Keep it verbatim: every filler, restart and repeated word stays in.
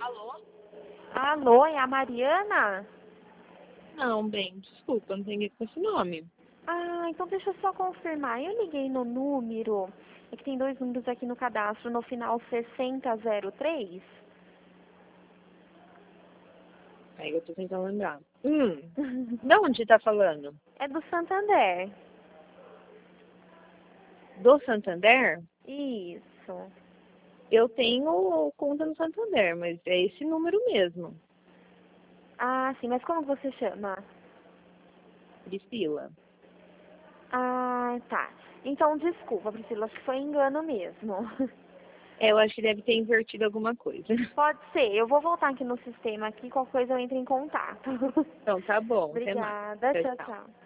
Alô? Alô, é a Mariana? Não, bem, desculpa, não tem ninguém com esse nome. Ah, então deixa eu só confirmar. Eu liguei no número, é que tem dois números aqui no cadastro, no final sessenta zero três. Aí eu tô tentando lembrar. Hum, de onde tá falando? É do Santander. Do Santander? Isso. Eu tenho conta no Santander, mas é esse número mesmo. Ah, sim, mas como você chama? Priscila. Ah, tá. Então, desculpa, Priscila, acho que foi engano mesmo. É, eu acho que deve ter invertido alguma coisa. Pode ser, eu vou voltar aqui no sistema aqui, qualquer coisa eu entro em contato. Então tá bom, até mais. Obrigada, Tchau, tchau, tchau. tchau.